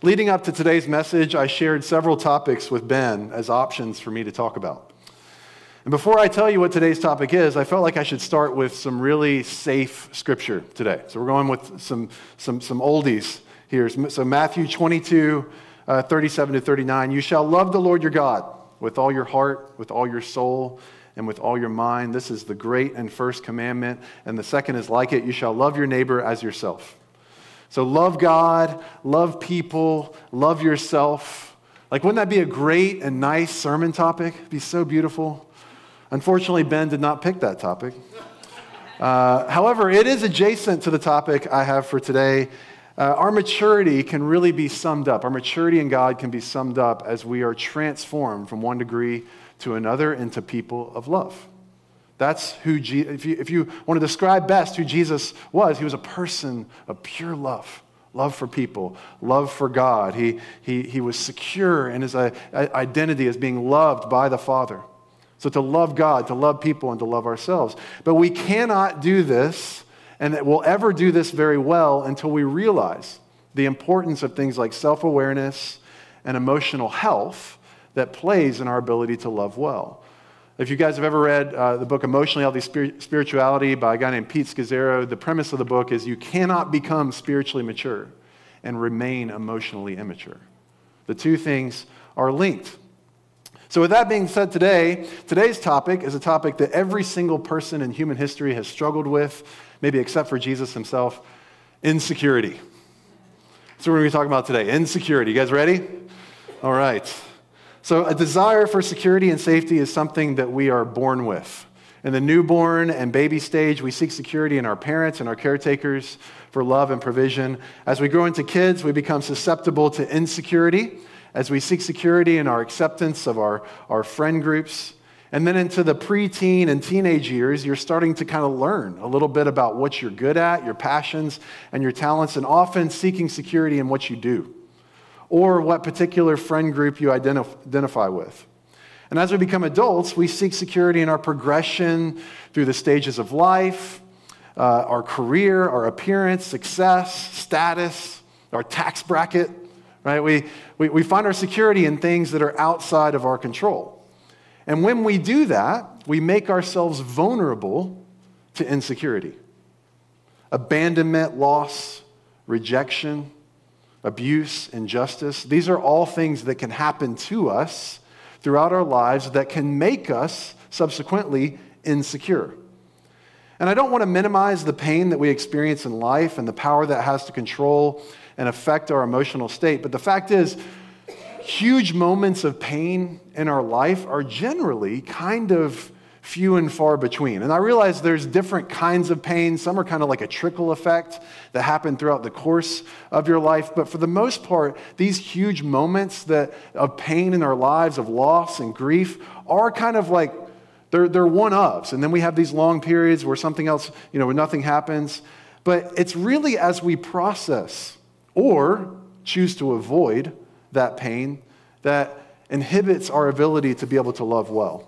Leading up to today's message, I shared several topics with Ben as options for me to talk about. And before I tell you what today's topic is, I felt like I should start with some really safe scripture today. So we're going with some oldies here. So Matthew 22, 37 to 39. You shall love the Lord your God with all your heart, with all your soul, and with all your mind. This is the great and first commandment. And the second is like it. You shall love your neighbor as yourself. So love God, love people, love yourself. Like, wouldn't that be a great and nice sermon topic? It'd be so beautiful. Unfortunately, Ben did not pick that topic. However, it is adjacent to the topic I have for today. Our maturity can really be summed up. Our maturity in God can be summed up as we are transformed from one degree to another into people of love. That's who, if you want to describe best who Jesus was, he was a person of pure love. Love for people, love for God. He was secure in his identity as being loved by the Father. So to love God, to love people, and to love ourselves. But we cannot do this, and we'll ever do this very well until we realize the importance of things like self-awareness and emotional health that plays in our ability to love well. If you guys have ever read the book Emotionally Healthy Spirituality by a guy named Pete Scazzero, the premise of the book is you cannot become spiritually mature and remain emotionally immature. The two things are linked. So with that being said, today's topic is a topic that every single person in human history has struggled with, maybe except for Jesus himself: insecurity. So we're going to be talking about today, insecurity. You guys ready? All right. So a desire for security and safety is something that we are born with. In the newborn and baby stage, we seek security in our parents and our caretakers for love and provision. As we grow into kids, we become susceptible to insecurity as we seek security in our acceptance of our friend groups. And then into the preteen and teenage years, you're starting to kind of learn a little bit about what you're good at, your passions and your talents, and often seeking security in what you do, or what particular friend group you identify with. And as we become adults, we seek security in our progression through the stages of life, our career, our appearance, success, status, our tax bracket, right? We find our security in things that are outside of our control. And when we do that, we make ourselves vulnerable to insecurity. Abandonment, loss, rejection, abuse, injustice. These are all things that can happen to us throughout our lives that can make us subsequently insecure. And I don't want to minimize the pain that we experience in life and the power that has to control and affect our emotional state. But the fact is, huge moments of pain in our life are generally kind of few and far between. And I realize there's different kinds of pain. Some are kind of like a trickle effect that happen throughout the course of your life. But for the most part, these huge moments of pain in our lives, of loss and grief, are kind of like, they're one-ofs. And then we have these long periods where something else, where nothing happens. But it's really as we process or choose to avoid that pain that inhibits our ability to be able to love well.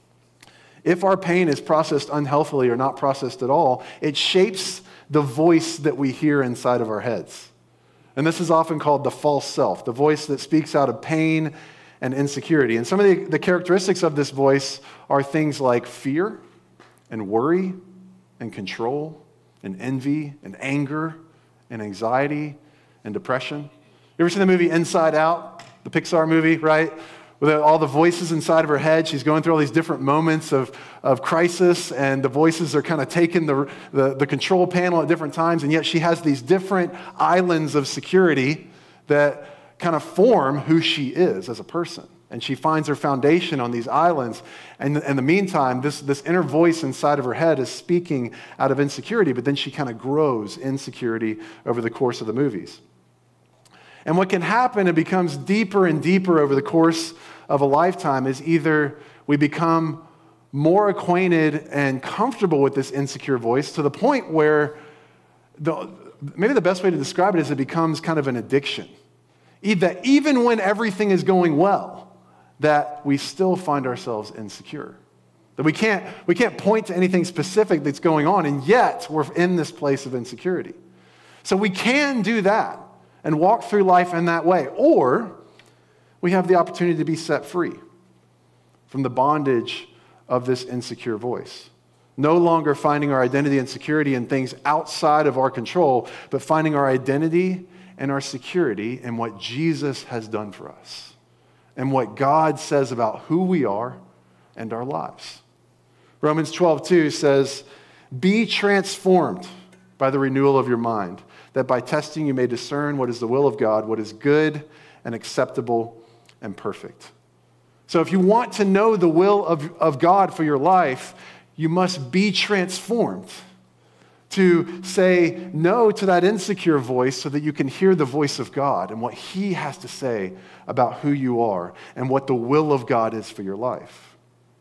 If our pain is processed unhealthily or not processed at all, it shapes the voice that we hear inside of our heads. And this is often called the false self, the voice that speaks out of pain and insecurity. And some of the characteristics of this voice are things like fear and worry and control and envy and anger and anxiety and depression. You ever seen the movie Inside Out, the Pixar movie, right? With all the voices inside of her head, she's going through all these different moments of crisis, and the voices are kind of taking the control panel at different times, and yet she has these different islands of security that kind of form who she is as a person. And she finds her foundation on these islands. And in the meantime, this inner voice inside of her head is speaking out of insecurity, but then she kind of grows insecurity over the course of the movies. And what can happen, it becomes deeper and deeper over the course of a lifetime, is either we become more acquainted and comfortable with this insecure voice to the point where maybe the best way to describe it is it becomes kind of an addiction. That even when everything is going well, that we still find ourselves insecure. That we can't point to anything specific that's going on, and yet we're in this place of insecurity. So we can do that. and walk through life in that way. Or we have the opportunity to be set free from the bondage of this insecure voice. No longer finding our identity and security in things outside of our control, but finding our identity and our security in what Jesus has done for us and what God says about who we are and our lives. Romans 12:2 says, "Be transformed by the renewal of your mind, that by testing you may discern what is the will of God, what is good and acceptable and perfect." So if you want to know the will of God for your life, you must be transformed to say no to that insecure voice so that you can hear the voice of God and what He has to say about who you are and what the will of God is for your life.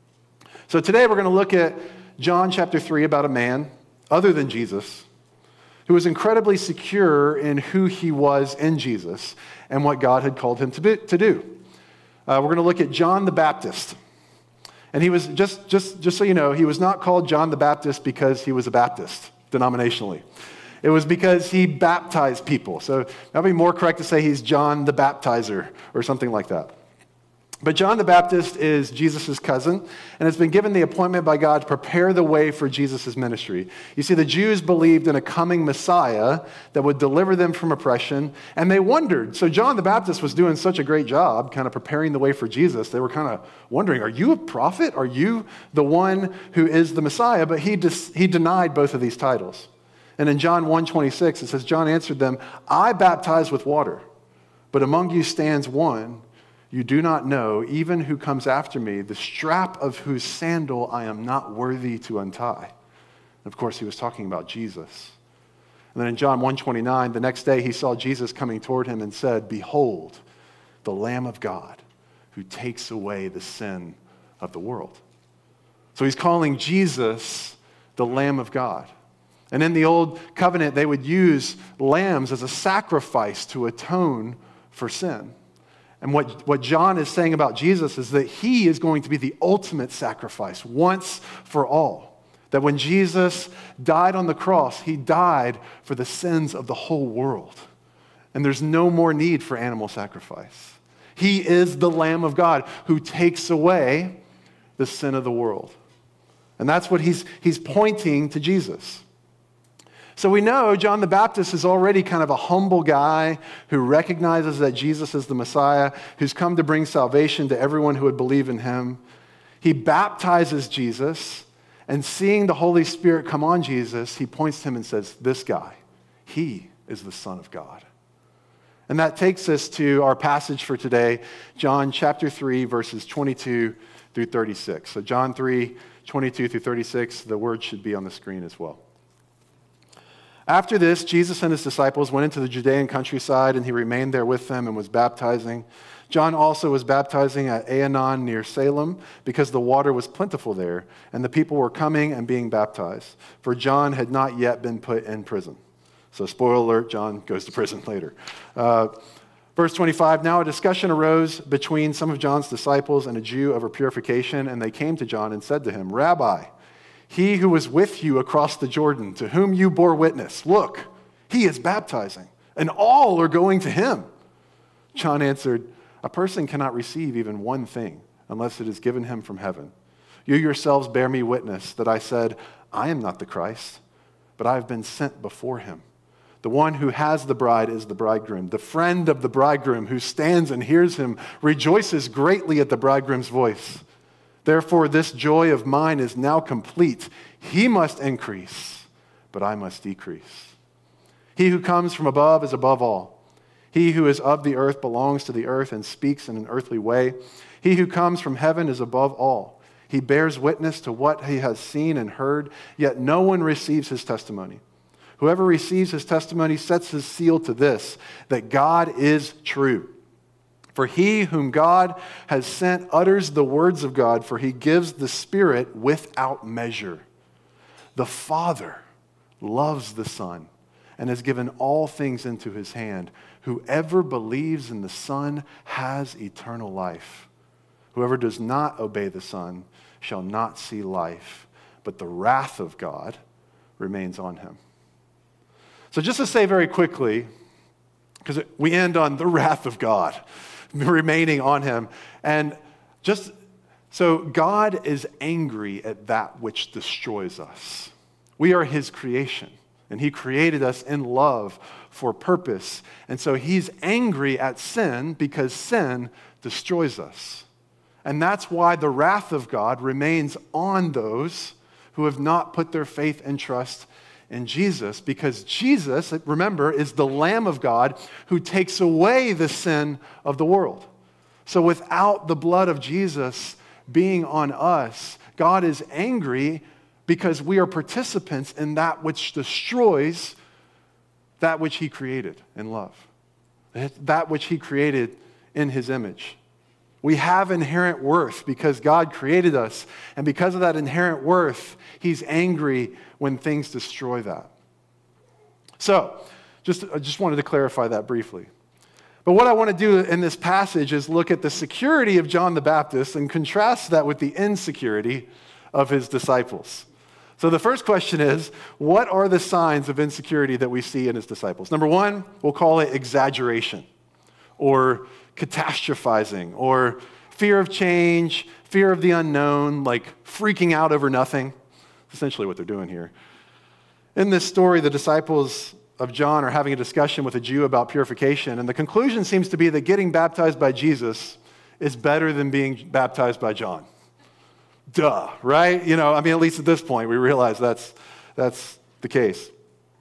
So today we're going to look at John chapter 3 about a man other than Jesus who was incredibly secure in who he was in Jesus and what God had called him to do. We're going to look at John the Baptist. And he was, just so you know, he was not called John the Baptist because he was a Baptist denominationally. It was because he baptized people. So that would be more correct to say he's John the Baptizer or something like that. But John the Baptist is Jesus' cousin and has been given the appointment by God to prepare the way for Jesus' ministry. You see, the Jews believed in a coming Messiah that would deliver them from oppression, and they wondered. So John the Baptist was doing such a great job kind of preparing the way for Jesus. They were kind of wondering, are you a prophet? Are you the one who is the Messiah? But he denied both of these titles. And in John 1:26, it says, John answered them, "I baptize with water, but among you stands one you do not know, even who comes after me, the strap of whose sandal I am not worthy to untie." And of course, he was talking about Jesus. And then in John 1:29, the next day he saw Jesus coming toward him and said, "Behold, the Lamb of God who takes away the sin of the world." So he's calling Jesus the Lamb of God. And in the Old Covenant, they would use lambs as a sacrifice to atone for sin. And what John is saying about Jesus is that he is going to be the ultimate sacrifice once for all. That when Jesus died on the cross, he died for the sins of the whole world. And there's no more need for animal sacrifice. He is the Lamb of God who takes away the sin of the world. And that's what he's pointing to Jesus. So we know John the Baptist is already kind of a humble guy who recognizes that Jesus is the Messiah, who's come to bring salvation to everyone who would believe in him. He baptizes Jesus, and seeing the Holy Spirit come on Jesus, he points to him and says, "This guy, he is the Son of God." And that takes us to our passage for today, John chapter 3, verses 22 through 36. So John 3, 22 through 36, the word should be on the screen as well. After this, Jesus and his disciples went into the Judean countryside, and he remained there with them and was baptizing. John also was baptizing at Aenon near Salem because the water was plentiful there, and the people were coming and being baptized, for John had not yet been put in prison. So spoiler alert, John goes to prison later. Verse 25, now a discussion arose between some of John's disciples and a Jew over purification, and they came to John and said to him, "Rabbi, he who was with you across the Jordan, to whom you bore witness, look, he is baptizing, and all are going to him." John answered, "A person cannot receive even one thing unless it is given him from heaven. You yourselves bear me witness that I said, I am not the Christ, but I have been sent before him. The one who has the bride is the bridegroom. The friend of the bridegroom who stands and hears him rejoices greatly at the bridegroom's voice. Therefore, this joy of mine is now complete. He must increase, but I must decrease. He who comes from above is above all. He who is of the earth belongs to the earth and speaks in an earthly way. He who comes from heaven is above all. He bears witness to what he has seen and heard, yet no one receives his testimony. Whoever receives his testimony sets his seal to this, that God is true. For he whom God has sent utters the words of God, for he gives the Spirit without measure. The Father loves the Son and has given all things into his hand. Whoever believes in the Son has eternal life. Whoever does not obey the Son shall not see life, but the wrath of God remains on him." So just to say very quickly, because we end on the wrath of God remaining on him. And just so God is angry at that which destroys us. We are his creation, and he created us in love for purpose. And so he's angry at sin because sin destroys us. And that's why the wrath of God remains on those who have not put their faith and trust in Jesus, because Jesus, remember, is the Lamb of God who takes away the sin of the world. So without the blood of Jesus being on us, God is angry because we are participants in that which destroys that which he created in love, that which he created in his image. We have inherent worth because God created us, and because of that inherent worth, he's angry when things destroy that. So, I just wanted to clarify that briefly. But what I want to do in this passage is look at the security of John the Baptist and contrast that with the insecurity of his disciples. So the first question is, what are the signs of insecurity that we see in his disciples? Number one, we'll call it exaggeration, or catastrophizing, or fear of change, fear of the unknown, like freaking out over nothing. That's essentially what they're doing here. In this story, the disciples of John are having a discussion with a Jew about purification, and the conclusion seems to be that getting baptized by Jesus is better than being baptized by John. Duh, right? At least at this point, we realize that's the case.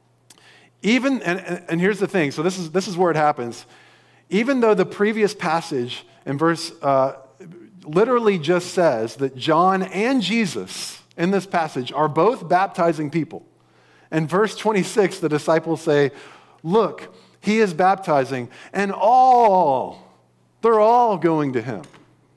Even, and here's the thing, so this is where it happens. Even though the previous passage in verse literally just says that John and Jesus in this passage are both baptizing people. In verse 26, the disciples say, look, he is baptizing, and they're all going to him.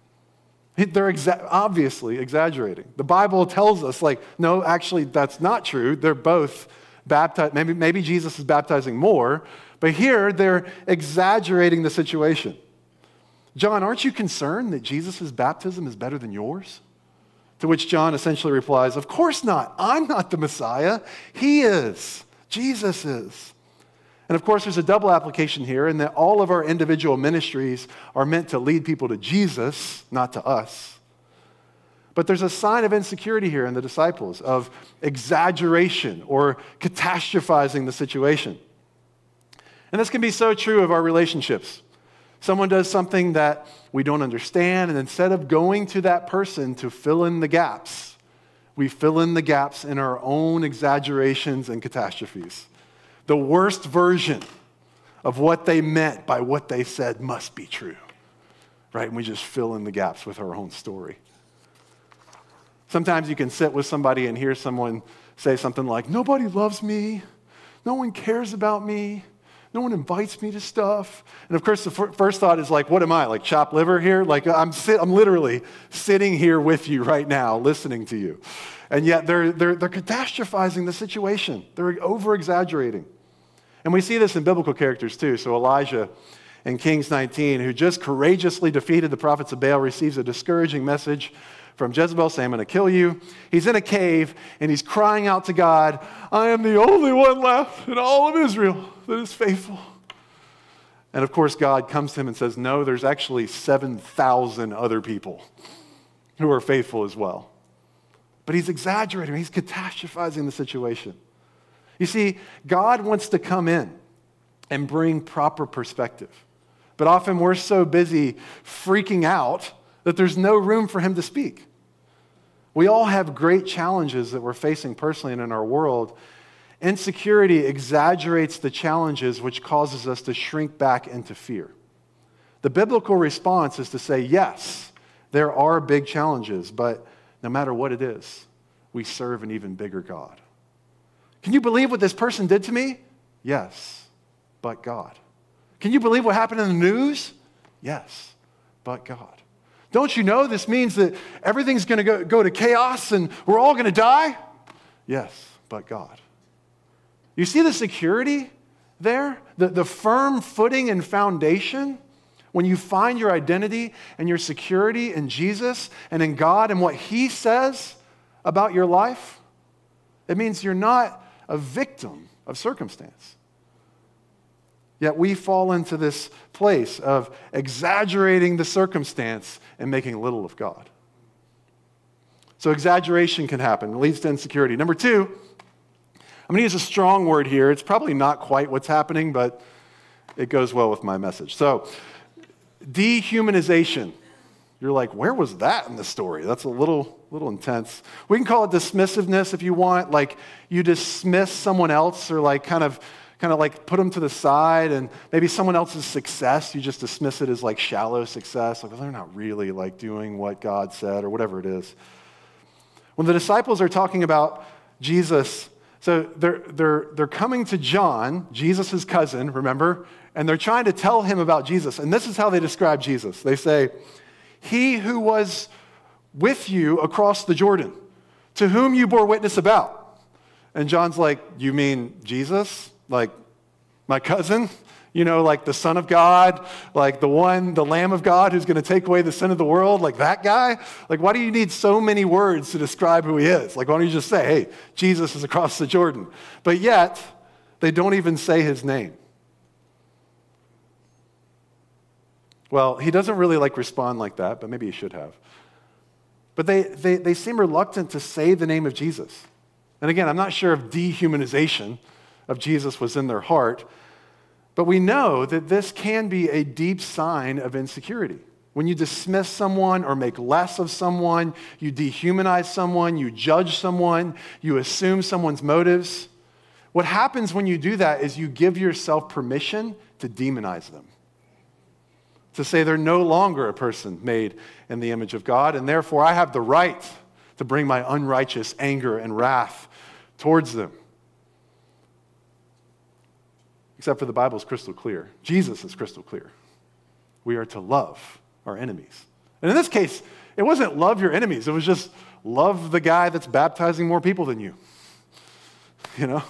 They're obviously exaggerating. The Bible tells us, no, actually, that's not true. They're both baptized. Maybe Jesus is baptizing more, but here they're exaggerating the situation. John, aren't you concerned that Jesus' baptism is better than yours? To which John essentially replies, of course not. I'm not the Messiah. He is. Jesus is. And of course, there's a double application here in that all of our individual ministries are meant to lead people to Jesus, not to us. But there's a sign of insecurity here in the disciples, of exaggeration or catastrophizing the situation. And this can be so true of our relationships. Someone does something that we don't understand, and instead of going to that person to fill in the gaps, we fill in the gaps in our own exaggerations and catastrophes. The worst version of what they meant by what they said must be true, right? And we just fill in the gaps with our own story. Sometimes you can sit with somebody and hear someone say something like, nobody loves me, no one cares about me, no one invites me to stuff. And of course, the first thought is like, what am I, like chopped liver here? Like I'm literally sitting here with you right now, listening to you. And yet they're catastrophizing the situation. They're over-exaggerating. And we see this in biblical characters too. So Elijah in Kings 19, who just courageously defeated the prophets of Baal, receives a discouraging message from Jezebel saying, I'm going to kill you. He's in a cave and he's crying out to God, I am the only one left in all of Israel that is faithful. And of course, God comes to him and says, no, there's actually 7,000 other people who are faithful as well. But he's exaggerating. He's catastrophizing the situation. You see, God wants to come in and bring proper perspective. But often we're so busy freaking out that there's no room for him to speak. We all have great challenges that we're facing personally and in our world. Insecurity exaggerates the challenges, which causes us to shrink back into fear. The biblical response is to say, yes, there are big challenges, but no matter what it is, we serve an even bigger God. Can you believe what this person did to me? Yes, but God. Can you believe what happened in the news? Yes, but God. Don't you know this means that everything's going to go to chaos and we're all going to die? Yes, but God. You see the security there? The firm footing and foundation when you find your identity and your security in Jesus and in God and what he says about your life? It means you're not a victim of circumstance. Yet we fall into this place of exaggerating the circumstance and making little of God. So exaggeration can happen. It leads to insecurity. Number two, I'm going to use a strong word here. It's probably not quite what's happening, but it goes well with my message. So, dehumanization. You're like, where was that in the story? That's a little intense. We can call it dismissiveness if you want. Like you dismiss someone else, or like kind of like put them to the side, and maybe someone else's success, you just dismiss it as like shallow success. Like, well, they're not really like doing what God said, or whatever it is. When the disciples are talking about Jesus, so they're coming to John, Jesus' cousin, remember? And they're trying to tell him about Jesus. And this is how they describe Jesus. They say, "He who was with you across the Jordan, to whom you bore witness about." And John's like, "You mean Jesus? Like my cousin? You know, like the Son of God, like the Lamb of God who's going to take away the sin of the world, like that guy? Like, why do you need so many words to describe who he is? Like, why don't you just say, hey, Jesus is across the Jordan?" But yet, they don't even say his name. Well, he doesn't really like respond like that, but maybe he should have. But they seem reluctant to say the name of Jesus. And again, I'm not sure if dehumanization of Jesus was in their heart, but we know that this can be a deep sign of insecurity. When you dismiss someone or make less of someone, you dehumanize someone, you judge someone, you assume someone's motives. What happens when you do that is you give yourself permission to demonize them, to say they're no longer a person made in the image of God, and therefore I have the right to bring my unrighteous anger and wrath towards them. Except for the Bible is crystal clear. Jesus is crystal clear. We are to love our enemies. And in this case, it wasn't love your enemies. It was just love the guy that's baptizing more people than you. You know?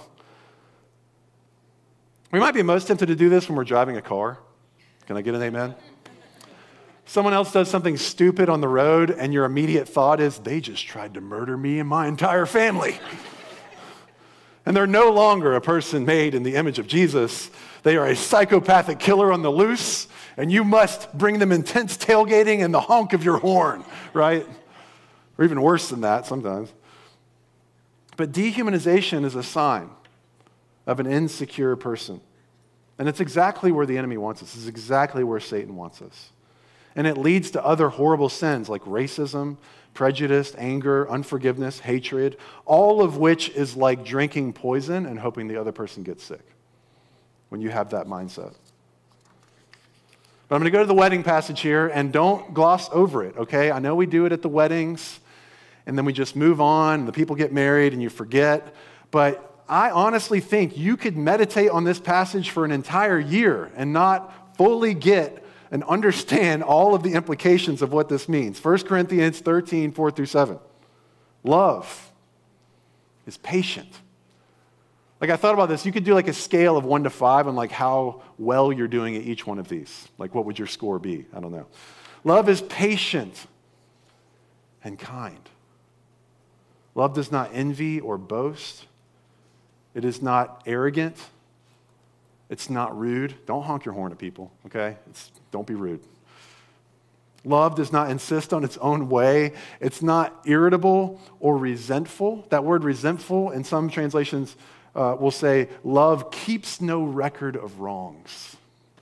We might be most tempted to do this when we're driving a car. Can I get an amen? Someone else does something stupid on the road, and your immediate thought is, they just tried to murder me and my entire family. And they're no longer a person made in the image of Jesus. They are a psychopathic killer on the loose, and you must bring them intense tailgating and the honk of your horn, right? Or even worse than that sometimes. But dehumanization is a sign of an insecure person. And it's exactly where the enemy wants us. It's exactly where Satan wants us. And it leads to other horrible sins like racism, prejudice, anger, unforgiveness, hatred, all of which is like drinking poison and hoping the other person gets sick when you have that mindset. But I'm going to go to the wedding passage here, and don't gloss over it, okay? I know we do it at the weddings, and then we just move on, and the people get married, and you forget. But I honestly think you could meditate on this passage for an entire year and not fully get and understand all of the implications of what this means. 1 Corinthians 13, 4-7. Love is patient. Like, I thought about this. You could do like a scale of 1 to 5 on like how well you're doing at each one of these. Like, what would your score be? I don't know. Love is patient and kind. Love does not envy or boast. It is not arrogant. It's not rude. Don't honk your horn at people, okay? Don't be rude. Love does not insist on its own way. It's not irritable or resentful. That word resentful, in some translations, will say, love keeps no record of wrongs.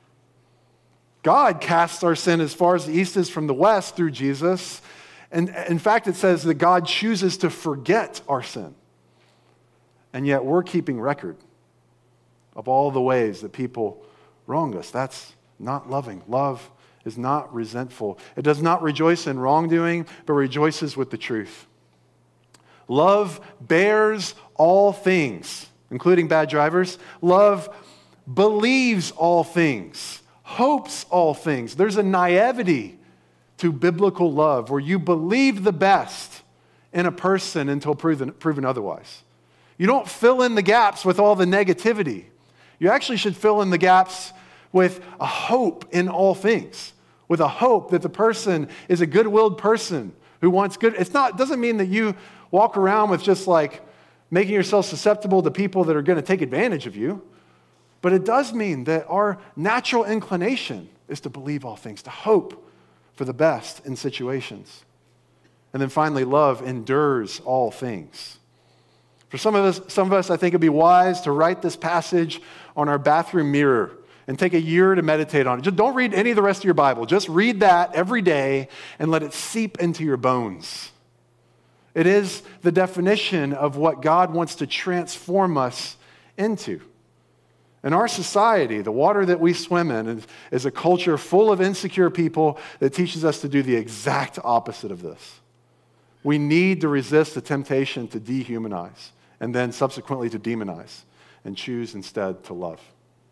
God casts our sin as far as the east is from the west through Jesus. And in fact, it says that God chooses to forget our sin. And yet we're keeping record of all the ways that people wrong us. That's not loving. Love is not resentful. It does not rejoice in wrongdoing, but rejoices with the truth. Love bears all things, including bad drivers. Love believes all things, hopes all things. There's a naivety to biblical love where you believe the best in a person until proven otherwise. You don't fill in the gaps with all the negativity. You actually should fill in the gaps with a hope in all things, with a hope that the person is a good-willed person who wants good. It doesn't mean that you walk around with just like making yourself susceptible to people that are going to take advantage of you. But it does mean that our natural inclination is to believe all things, to hope for the best in situations. And then finally, love endures all things. For some of us, I think it'd be wise to write this passage on our bathroom mirror and take a year to meditate on it. Just don't read any of the rest of your Bible. Just read that every day and let it seep into your bones. It is the definition of what God wants to transform us into. In our society, the water that we swim in is a culture full of insecure people that teaches us to do the exact opposite of this. We need to resist the temptation to dehumanize and then subsequently to demonize and choose instead to love.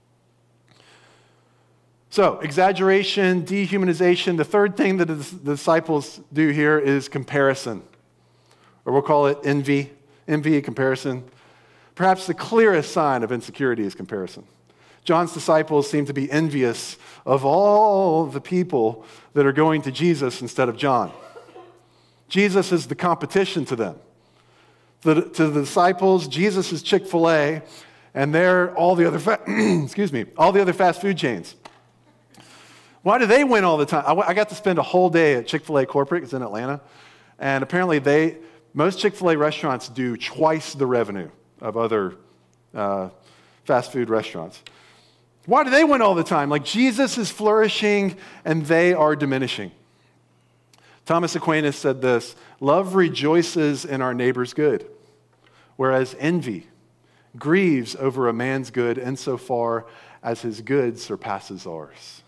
So, exaggeration, dehumanization. The third thing that the disciples do here is comparison, or we'll call it envy. Envy and comparison. Perhaps the clearest sign of insecurity is comparison. John's disciples seem to be envious of all the people that are going to Jesus instead of John. Jesus is the competition to them. To the disciples, Jesus is Chick-fil-A, and they're all the other all the other fast food chains. Why do they win all the time? I got to spend a whole day at Chick-fil-A corporate. It's in Atlanta. And apparently most Chick-fil-A restaurants do twice the revenue of other fast food restaurants. Why do they win all the time? Like Jesus is flourishing and they are diminishing. Thomas Aquinas said this: love rejoices in our neighbor's good, whereas envy grieves over a man's good insofar as his good surpasses ours.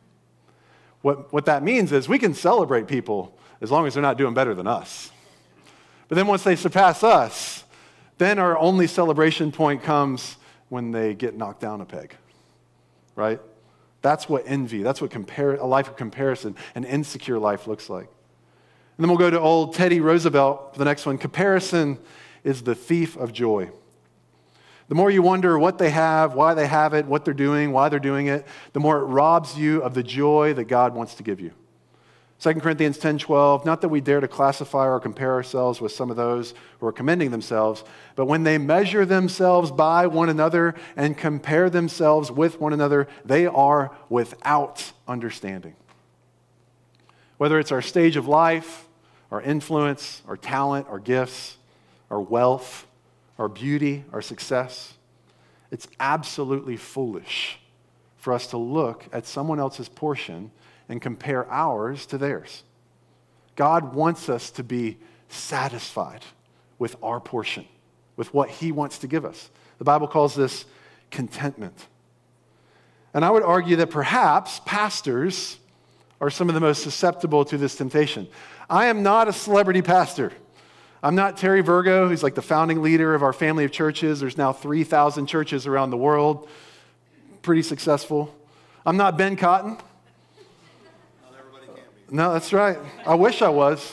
What that means is we can celebrate people as long as they're not doing better than us. But then once they surpass us, then our only celebration point comes when they get knocked down a peg, right? That's what envy, that's what a life of comparison, an insecure life looks like. And then we'll go to old Teddy Roosevelt for the next one. Comparison is the thief of joy. The more you wonder what they have, why they have it, what they're doing, why they're doing it, the more it robs you of the joy that God wants to give you. 2 Corinthians 10:12, not that we dare to classify or compare ourselves with some of those who are commending themselves, but when they measure themselves by one another and compare themselves with one another, they are without understanding. Whether it's our stage of life, our influence, our talent, our gifts, our wealth, our beauty, our success, it's absolutely foolish for us to look at someone else's portion and compare ours to theirs. God wants us to be satisfied with our portion, with what He wants to give us. The Bible calls this contentment. And I would argue that perhaps pastors are some of the most susceptible to this temptation. I am not a celebrity pastor. I'm not Terry Virgo, who's like the founding leader of our family of churches. There's now 3,000 churches around the world. Pretty successful. I'm not Ben Cotton. Not everybody can be. No, that's right. I wish I was.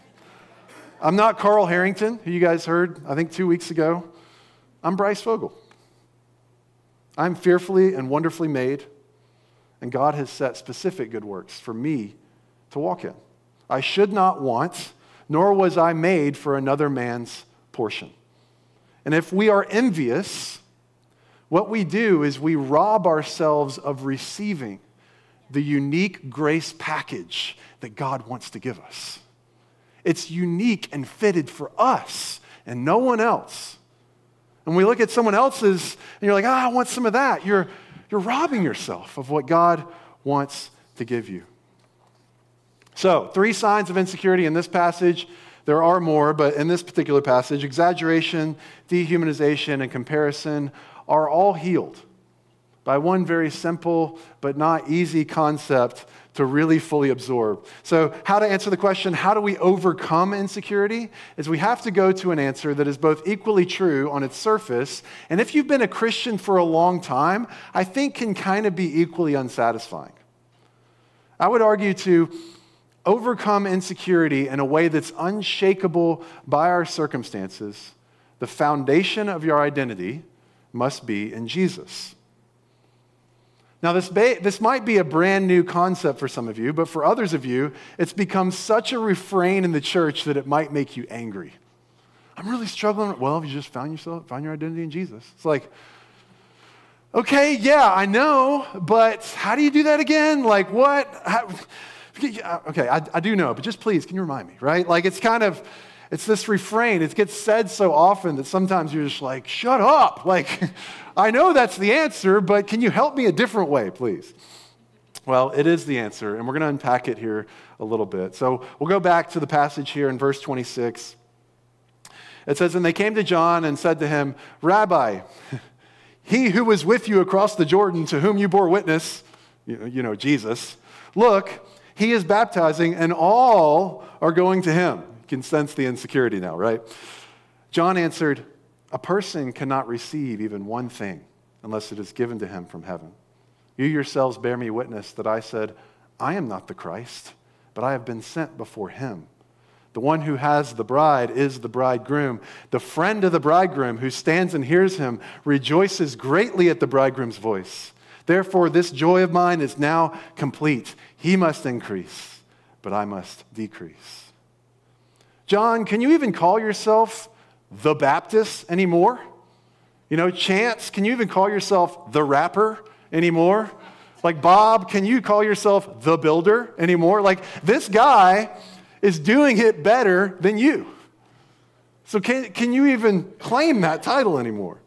I'm not Carl Harrington, who you guys heard, I think 2 weeks ago. I'm Bryce Fogel. I'm fearfully and wonderfully made, and God has set specific good works for me to walk in. I should not want, nor was I made for another man's portion. And if we are envious, what we do is we rob ourselves of receiving the unique grace package that God wants to give us. It's unique and fitted for us and no one else. And we look at someone else's and you're like, I want some of that. You're robbing yourself of what God wants to give you. So, 3 signs of insecurity in this passage. There are more, but in this particular passage, exaggeration, dehumanization, and comparison are all healed by one very simple but not easy concept to really fully absorb. So, how to answer the question, how do we overcome insecurity? Is we have to go to an answer that is both equally true on its surface, and if you've been a Christian for a long time, I think can kind of be equally unsatisfying. I would argue to overcome insecurity in a way that's unshakable by our circumstances, the foundation of your identity must be in Jesus. Now, this might be a brand new concept for some of you, but for others of you, it's become such a refrain in the church that it might make you angry. I'm really struggling. Well, you just found your identity in Jesus. It's like, Okay, yeah, I know, but how do you do that again? Like what? Okay, I do know, but just please, can you remind me, right? Like it's this refrain. It gets said so often that sometimes you're just like, shut up. Like, I know that's the answer, but can you help me a different way, please? Well, it is the answer, and we're going to unpack it here a little bit. So we'll go back to the passage here in verse 26. It says, and they came to John and said to him, Rabbi, he who was with you across the Jordan, to whom you bore witness, you know, Jesus, look, he is baptizing, and all are going to him. You can sense the insecurity now, right? John answered, a person cannot receive even one thing unless it is given to him from heaven. You yourselves bear me witness that I said, I am not the Christ, but I have been sent before him. The one who has the bride is the bridegroom. The friend of the bridegroom who stands and hears him rejoices greatly at the bridegroom's voice. Therefore, this joy of mine is now complete. He must increase, but I must decrease. John, can you even call yourself the Baptist anymore? You know, Chance, can you even call yourself the rapper anymore? Like Bob, can you call yourself the builder anymore? Like this guy is doing it better than you. So can you even claim that title anymore?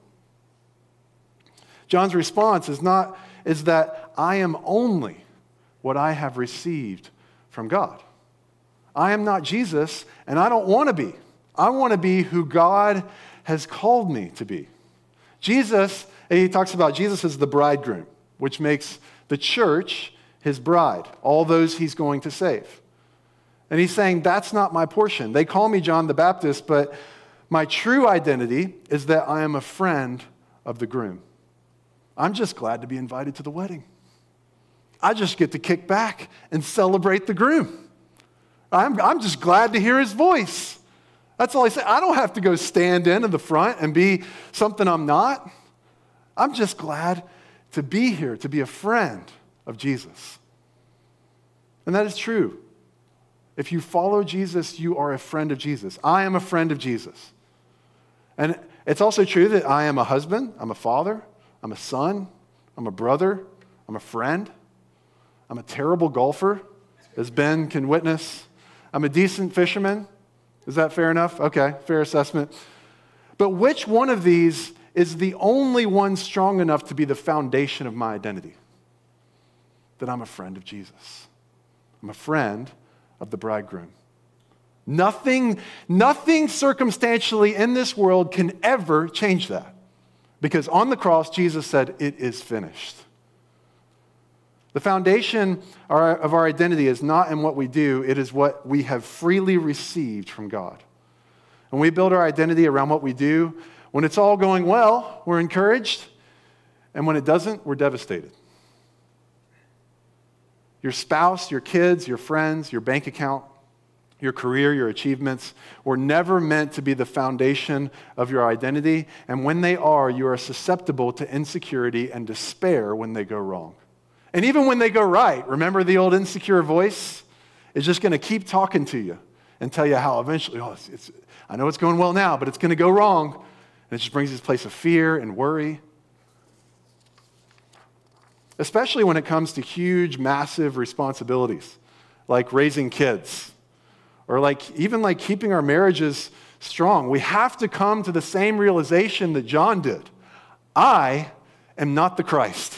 John's response is that I am only what I have received from God. I am not Jesus, and I don't want to be. I want to be who God has called me to be. Jesus, he talks about Jesus as the bridegroom, which makes the church his bride, all those he's going to save. And he's saying, that's not my portion. They call me John the Baptist, but my true identity is that I am a friend of the groom. I'm just glad to be invited to the wedding. I just get to kick back and celebrate the groom. I'm just glad to hear his voice. That's all I say. I don't have to go stand in the front and be something I'm not. I'm just glad to be here, to be a friend of Jesus. And that is true. If you follow Jesus, you are a friend of Jesus. I am a friend of Jesus. And it's also true that I am a husband, I'm a father, I'm a son, I'm a brother, I'm a friend. I'm a terrible golfer, as Ben can witness. I'm a decent fisherman. Is that fair enough? Okay, fair assessment. But which one of these is the only one strong enough to be the foundation of my identity? That I'm a friend of Jesus. I'm a friend of the bridegroom. Nothing circumstantially in this world can ever change that. Because on the cross, Jesus said, it is finished. The foundation of our identity is not in what we do, it is what we have freely received from God. When we build our identity around what we do, when it's all going well, we're encouraged, and when it doesn't, we're devastated. Your spouse, your kids, your friends, your bank account, your career, your achievements were never meant to be the foundation of your identity, and when they are, you are susceptible to insecurity and despair when they go wrong. And even when they go right, remember the old insecure voice? It's just going to keep talking to you and tell you how eventually, I know it's going well now, but it's going to go wrong. And it just brings you to this place of fear and worry. Especially when it comes to huge, massive responsibilities, like raising kids, or even keeping our marriages strong. We have to come to the same realization that John did. I am not the Christ.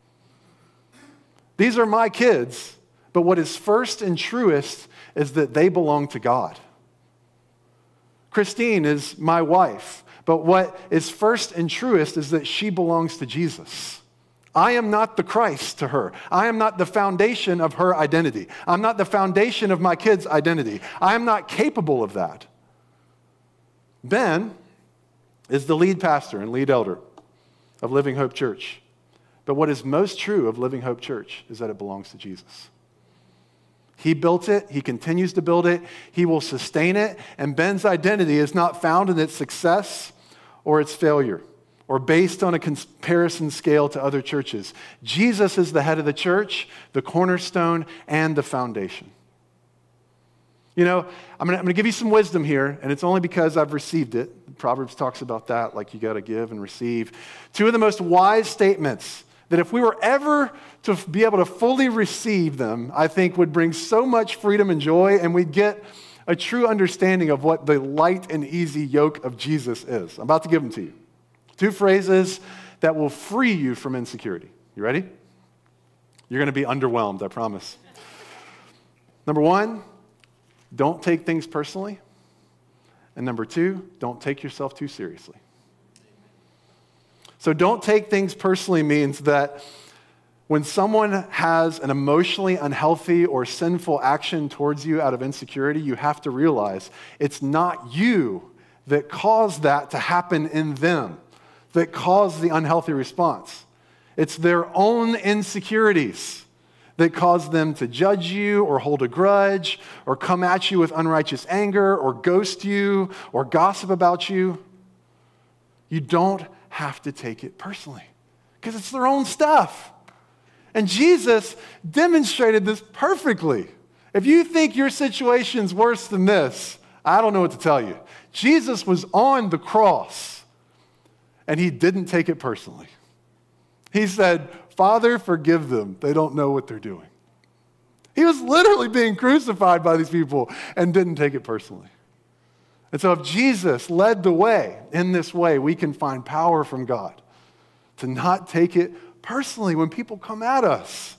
These are my kids, but what is first and truest is that they belong to God. Christine is my wife, but what is first and truest is that she belongs to Jesus. I am not the Christ to her. I am not the foundation of her identity. I'm not the foundation of my kids' identity. I am not capable of that. Ben is the lead pastor and lead elder of Living Hope Church. But what is most true of Living Hope Church is that it belongs to Jesus. He built it. He continues to build it. He will sustain it. And Ben's identity is not found in its success or its failure or based on a comparison scale to other churches. Jesus is the head of the church, the cornerstone, and the foundation. You know, I'm going to give you some wisdom here, and it's only because I've received it. Proverbs talks about that, like you got to give and receive. Two of the most wise statements that if we were ever to be able to fully receive them, I think would bring so much freedom and joy, and we'd get a true understanding of what the light and easy yoke of Jesus is. I'm about to give them to you. Two phrases that will free you from insecurity. You ready? You're going to be underwhelmed, I promise. Number one, don't take things personally. And number two, don't take yourself too seriously. So don't take things personally means that when someone has an emotionally unhealthy or sinful action towards you out of insecurity, you have to realize it's not you that caused that to happen in them, that caused the unhealthy response. It's their own insecurities that cause them to judge you or hold a grudge or come at you with unrighteous anger or ghost you or gossip about you. You don't have to take it personally because it's their own stuff. And Jesus demonstrated this perfectly. If you think your situation's worse than this, I don't know what to tell you. Jesus was on the cross and he didn't take it personally. He said, Father, forgive them. They don't know what they're doing. He was literally being crucified by these people and didn't take it personally. And so if Jesus led the way in this way, we can find power from God to not take it personally when people come at us.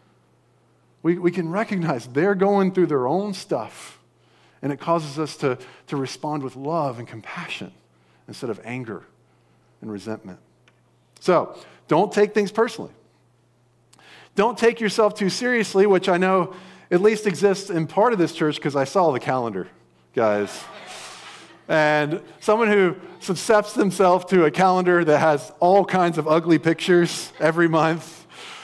We can recognize they're going through their own stuff, and it causes us to respond with love and compassion instead of anger and resentment. So don't take things personally. Don't take yourself too seriously, which I know at least exists in part of this church because I saw the calendar, guys. And someone who subsets themselves to a calendar that has all kinds of ugly pictures every month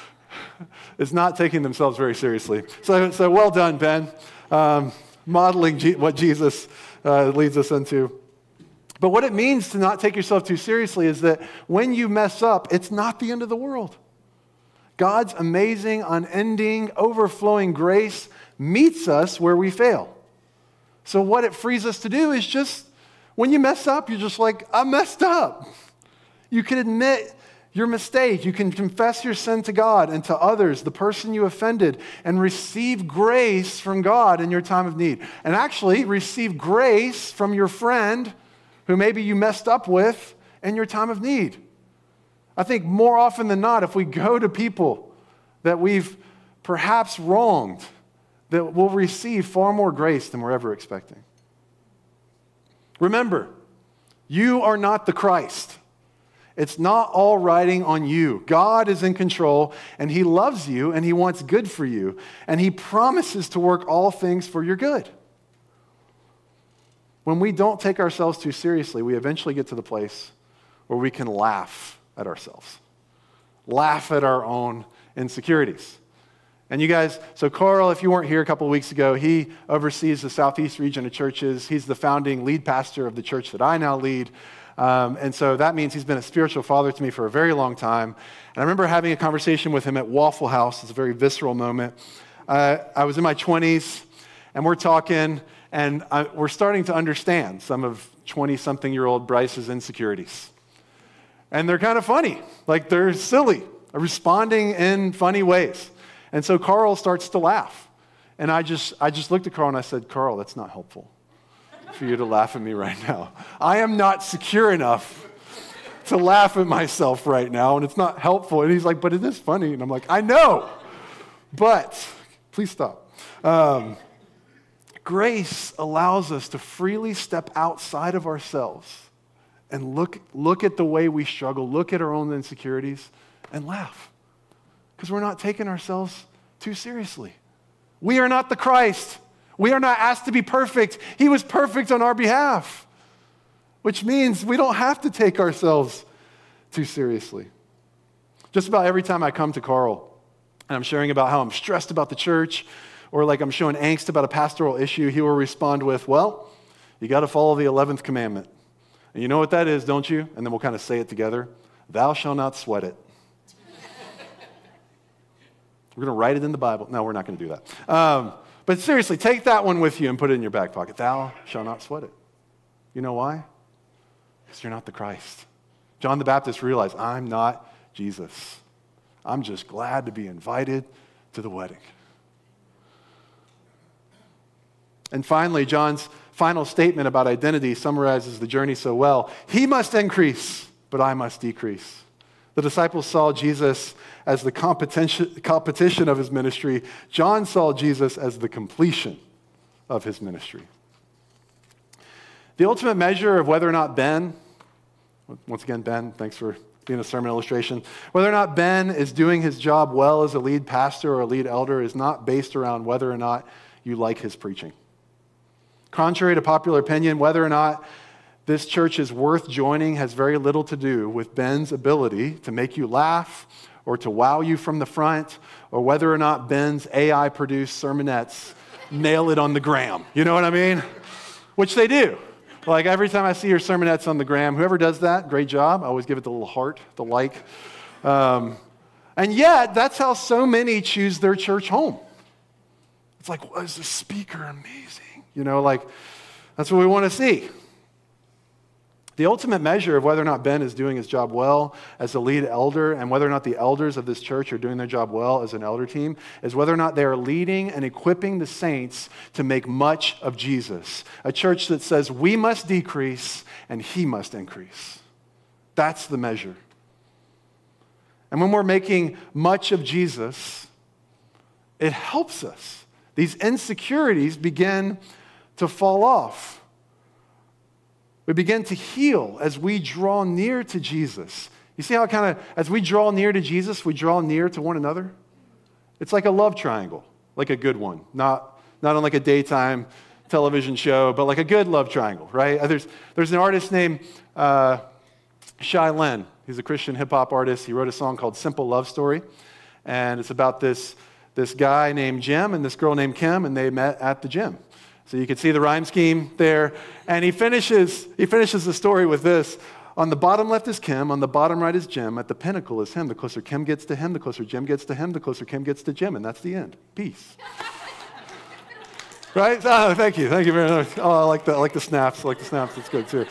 is not taking themselves very seriously. So well done, Ben, modeling what Jesus leads us into. But what it means to not take yourself too seriously is that when you mess up, it's not the end of the world. God's amazing, unending, overflowing grace meets us where we fail. So what it frees us to do is just, when you mess up, you're just like, I messed up. You can admit your mistake. You can confess your sin to God and to others, the person you offended, and receive grace from God in your time of need. And actually receive grace from your friend who maybe you messed up with in your time of need. I think more often than not, if we go to people that we've perhaps wronged, that we'll receive far more grace than we're ever expecting. Remember, you are not the Christ. It's not all riding on you. God is in control, and he loves you, and he wants good for you, and he promises to work all things for your good. When we don't take ourselves too seriously, we eventually get to the place where we can laugh at ourselves, laugh at our own insecurities. And you guys, so Carl, if you weren't here a couple of weeks ago, he oversees the Southeast region of churches. He's the founding lead pastor of the church that I now lead. And so that means he's been a spiritual father to me for a very long time. And I remember having a conversation with him at Waffle House. It's a very visceral moment. I was in my 20s, and we're talking, and we're starting to understand some of 20-something-year-old Bryce's insecurities. And they're kind of funny. Like, they're silly, responding in funny ways. And so Carl starts to laugh. And I just looked at Carl and I said, Carl, that's not helpful for you to laugh at me right now. I am not secure enough to laugh at myself right now, and it's not helpful. And he's like, but it is funny. And I'm like, I know, but please stop. Grace allows us to freely step outside of ourselves and look at the way we struggle, look at our own insecurities, and laugh. Because we're not taking ourselves too seriously. We are not the Christ. We are not asked to be perfect. He was perfect on our behalf, which means we don't have to take ourselves too seriously. Just about every time I come to Carl and I'm sharing about how I'm stressed about the church, or like I'm showing angst about a pastoral issue, he will respond with, well, you got to follow the 11th commandment. And you know what that is, don't you? And then we'll kind of say it together. Thou shalt not sweat it. We're going to write it in the Bible. No, we're not going to do that. But seriously, take that one with you and put it in your back pocket. Thou shalt not sweat it. You know why? Because you're not the Christ. John the Baptist realized, I'm not Jesus. I'm just glad to be invited to the wedding. And finally, John's final statement about identity summarizes the journey so well. He must increase, but I must decrease. The disciples saw Jesus as the competition of his ministry. John saw Jesus as the completion of his ministry. The ultimate measure of whether or not Ben, once again, Ben, thanks for being a sermon illustration, whether or not Ben is doing his job well as a lead pastor or a lead elder is not based around whether or not you like his preaching. Contrary to popular opinion, whether or not this church is worth joining has very little to do with Ben's ability to make you laugh or to wow you from the front, or whether or not Ben's AI-produced sermonettes nail it on the gram. You know what I mean? Which they do. Like every time I see your sermonettes on the gram, whoever does that, great job. I always give it the little heart, the like. And yet, that's how so many choose their church home. It's like, well, is the speaker amazing? You know, like, that's what we want to see. The ultimate measure of whether or not Ben is doing his job well as the lead elder and whether or not the elders of this church are doing their job well as an elder team is whether or not they are leading and equipping the saints to make much of Jesus. A church that says we must decrease and he must increase. That's the measure. And when we're making much of Jesus, it helps us. These insecurities begin to fall off. We begin to heal as we draw near to Jesus. You see how as we draw near to Jesus, we draw near to one another? It's like a love triangle, like a good one. Not on like a daytime television show, but like a good love triangle, right? There's an artist named Shai Linne. He's a Christian hip-hop artist. He wrote a song called Simple Love Story. And it's about this guy named Jim and this girl named Kim, and they met at the gym. So you can see the rhyme scheme there. And he finishes the story with this. On the bottom left is Kim, on the bottom right is Jim, at the pinnacle is him. The closer Kim gets to him, the closer Jim gets to him, the closer Kim gets to Jim, and that's the end. Peace. Right? Oh, thank you. Thank you very much. Oh, I like the snaps. I like the snaps. That's good too.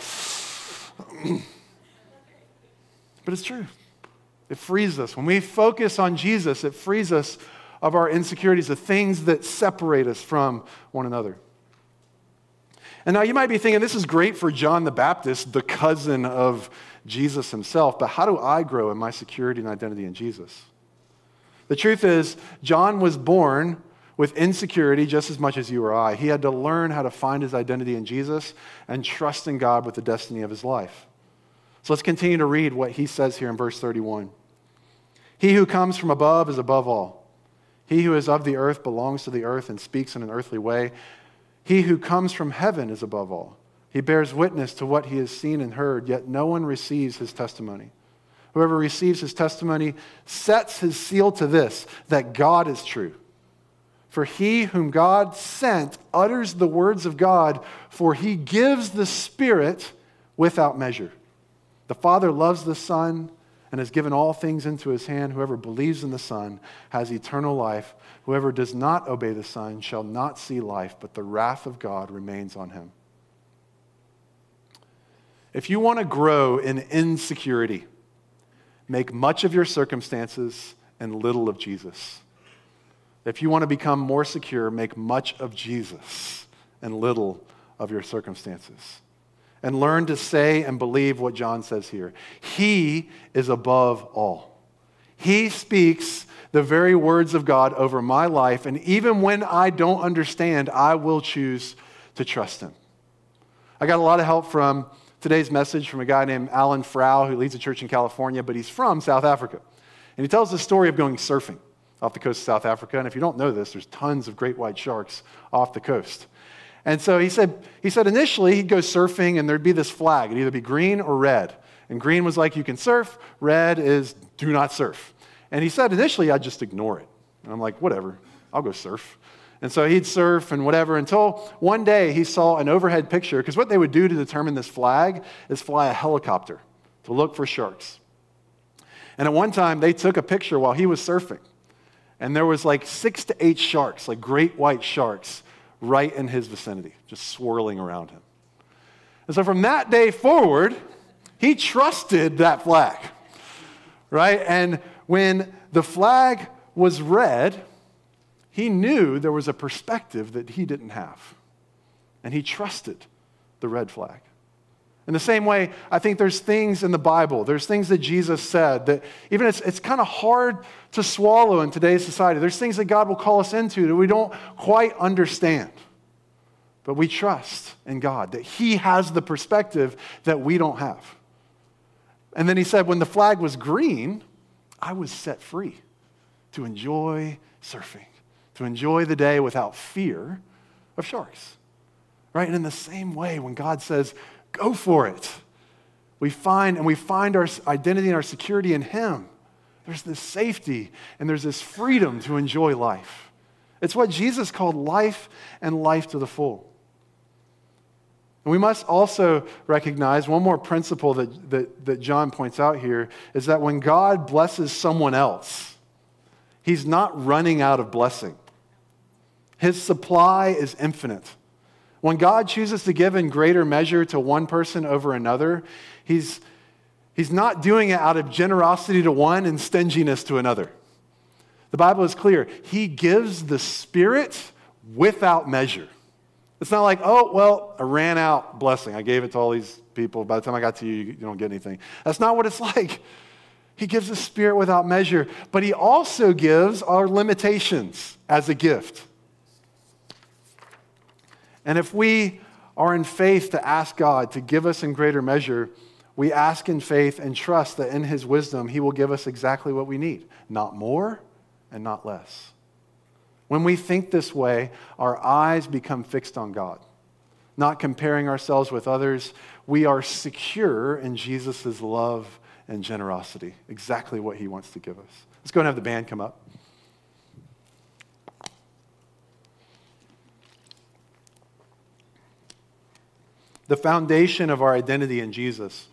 But it's true. It frees us. When we focus on Jesus, it frees us of our insecurities, the things that separate us from one another. And now you might be thinking, this is great for John the Baptist, the cousin of Jesus himself, but how do I grow in my security and identity in Jesus? The truth is, John was born with insecurity just as much as you or I. He had to learn how to find his identity in Jesus and trust in God with the destiny of his life. So let's continue to read what he says here in verse 31. He who comes from above is above all. He who is of the earth belongs to the earth and speaks in an earthly way. He who comes from heaven is above all. He bears witness to what he has seen and heard, yet no one receives his testimony. Whoever receives his testimony sets his seal to this, that God is true. For he whom God sent utters the words of God, for he gives the Spirit without measure. The Father loves the Son and has given all things into his hand. Whoever believes in the Son has eternal life. Whoever does not obey the Son shall not see life, but the wrath of God remains on him. If you want to grow in insecurity, make much of your circumstances and little of Jesus. If you want to become more secure, make much of Jesus and little of your circumstances. And learn to say and believe what John says here. He is above all. He speaks the very words of God over my life, and even when I don't understand, I will choose to trust him. I got a lot of help from today's message from a guy named Alan Frau, who leads a church in California, but he's from South Africa. And he tells the story of going surfing off the coast of South Africa. And if you don't know this, there's tons of great white sharks off the coast. And so he said initially he'd go surfing and there'd be this flag. It'd either be green or red. And green was like, you can surf. Red is, do not surf. And he said, initially, I'd just ignore it. And I'm like, whatever, I'll go surf. And so he'd surf and whatever until one day he saw an overhead picture, because what they would do to determine this flag is fly a helicopter to look for sharks. And at one time, they took a picture while he was surfing. And there was like 6 to 8 sharks, like great white sharks, right in his vicinity, just swirling around him. And so from that day forward, he trusted that flag, right? And when the flag was red, he knew there was a perspective that he didn't have. And he trusted the red flag. In the same way, I think there's things in the Bible, there's things that Jesus said that even it's kind of hard to swallow in today's society. There's things that God will call us into that we don't quite understand. But we trust in God that He has the perspective that we don't have. And then He said, when the flag was green, I was set free to enjoy surfing, to enjoy the day without fear of sharks. Right? And in the same way, when God says, go for it, we find our identity and our security in Him. There's this safety and there's this freedom to enjoy life. It's what Jesus called life and life to the full. And we must also recognize one more principle that John points out here is that when God blesses someone else, He's not running out of blessing. His supply is infinite. When God chooses to give in greater measure to one person over another, He's not doing it out of generosity to one and stinginess to another. The Bible is clear. He gives the Spirit without measure. It's not like, oh, well, I ran out blessing. I gave it to all these people. By the time I got to you, you don't get anything. That's not what it's like. He gives the Spirit without measure, but He also gives our limitations as a gift. And if we are in faith to ask God to give us in greater measure, we ask in faith and trust that in His wisdom, He will give us exactly what we need, not more and not less. When we think this way, our eyes become fixed on God, not comparing ourselves with others. We are secure in Jesus' love and generosity, exactly what He wants to give us. Let's go and have the band come up. The foundation of our identity in Jesus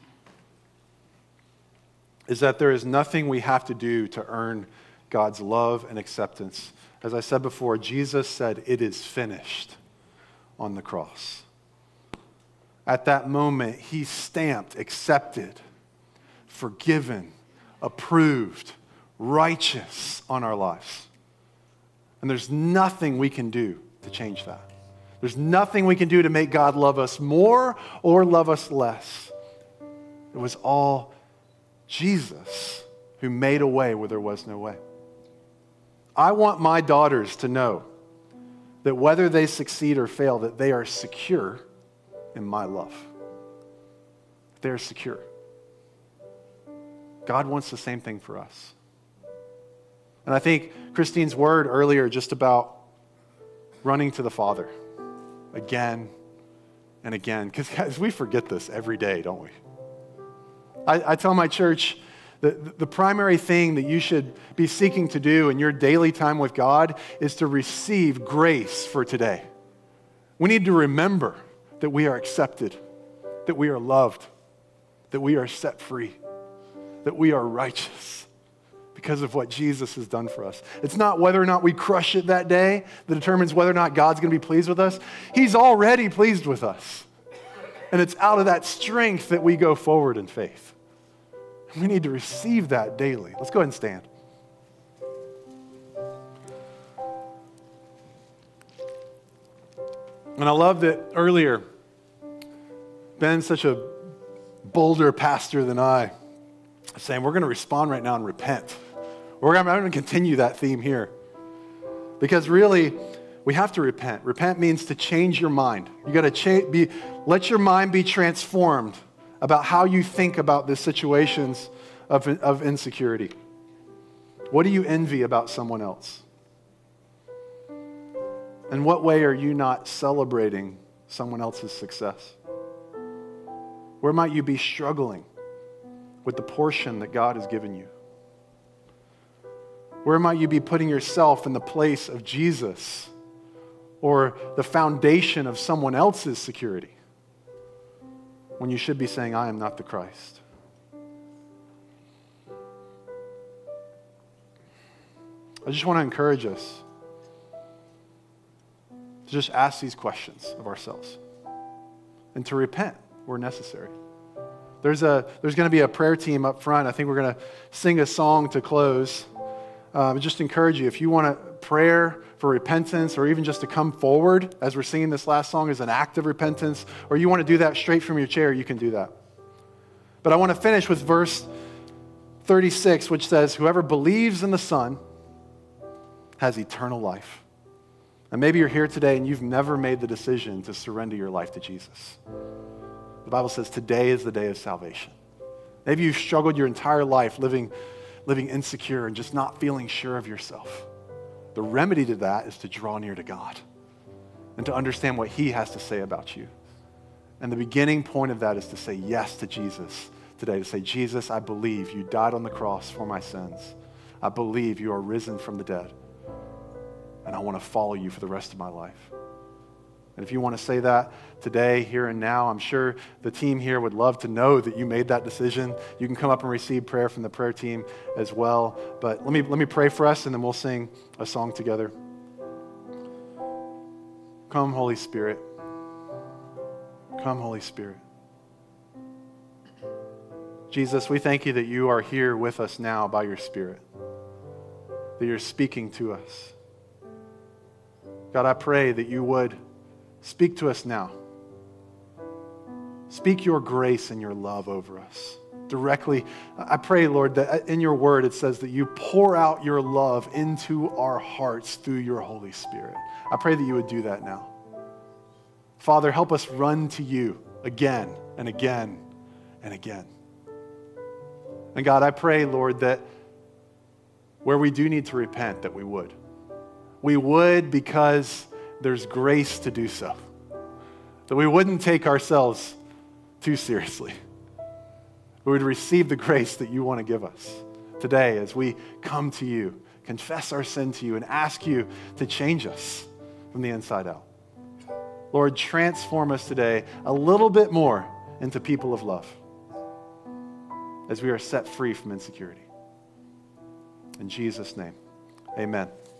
is that there is nothing we have to do to earn God's love and acceptance. As I said before, Jesus said, "It is finished," on the cross. At that moment, He stamped accepted, forgiven, approved, righteous on our lives. And there's nothing we can do to change that. There's nothing we can do to make God love us more or love us less. It was all Jesus who made a way where there was no way. I want my daughters to know that whether they succeed or fail, that they are secure in my love. They're secure. God wants the same thing for us. And I think Christine's word earlier just about running to the Father again and again, because guys, we forget this every day, don't we? I tell my church that the primary thing that you should be seeking to do in your daily time with God is to receive grace for today. We need to remember that we are accepted, that we are loved, that we are set free, that we are righteous because of what Jesus has done for us. It's not whether or not we crush it that day that determines whether or not God's going to be pleased with us. He's already pleased with us. And it's out of that strength that we go forward in faith. We need to receive that daily. Let's go ahead and stand. And I love that earlier, Ben's such a bolder pastor than I, saying we're going to respond right now and repent. I'm going to continue that theme here. Because really, we have to repent. Repent means to change your mind. You got to let your mind be transformed about how you think about the situations of insecurity. What do you envy about someone else? In what way are you not celebrating someone else's success? Where might you be struggling with the portion that God has given you? Where might you be putting yourself in the place of Jesus or the foundation of someone else's security when you should be saying, I am not the Christ? I just want to encourage us to just ask these questions of ourselves and to repent where necessary. There's going to be a prayer team up front. I think we're going to sing a song to close. Just encourage you, if you want a prayer for repentance or even just to come forward as we're singing this last song as an act of repentance, or you want to do that straight from your chair, you can do that. But I want to finish with verse 36, which says, whoever believes in the Son has eternal life. And maybe you're here today and you've never made the decision to surrender your life to Jesus. The Bible says today is the day of salvation. Maybe you've struggled your entire life living insecure and just not feeling sure of yourself. The remedy to that is to draw near to God and to understand what He has to say about you. And the beginning point of that is to say yes to Jesus today, to say, Jesus, I believe you died on the cross for my sins. I believe you are risen from the dead. And I want to follow you for the rest of my life. And if you want to say that today, here and now, I'm sure the team here would love to know that you made that decision. You can come up and receive prayer from the prayer team as well. But let me pray for us, and then we'll sing a song together. Come, Holy Spirit. Come, Holy Spirit. Jesus, we thank you that you are here with us now by your Spirit, that you're speaking to us. God, I pray that you would speak to us now. Speak your grace and your love over us directly. I pray, Lord, that in your word it says that you pour out your love into our hearts through your Holy Spirit. I pray that you would do that now. Father, help us run to you again and again and again. And God, I pray, Lord, that where we do need to repent, that we would. We would because there's grace to do so. That we wouldn't take ourselves too seriously. We would receive the grace that you want to give us today as we come to you, confess our sin to you, and ask you to change us from the inside out. Lord, transform us today a little bit more into people of love as we are set free from insecurity. In Jesus' name, amen.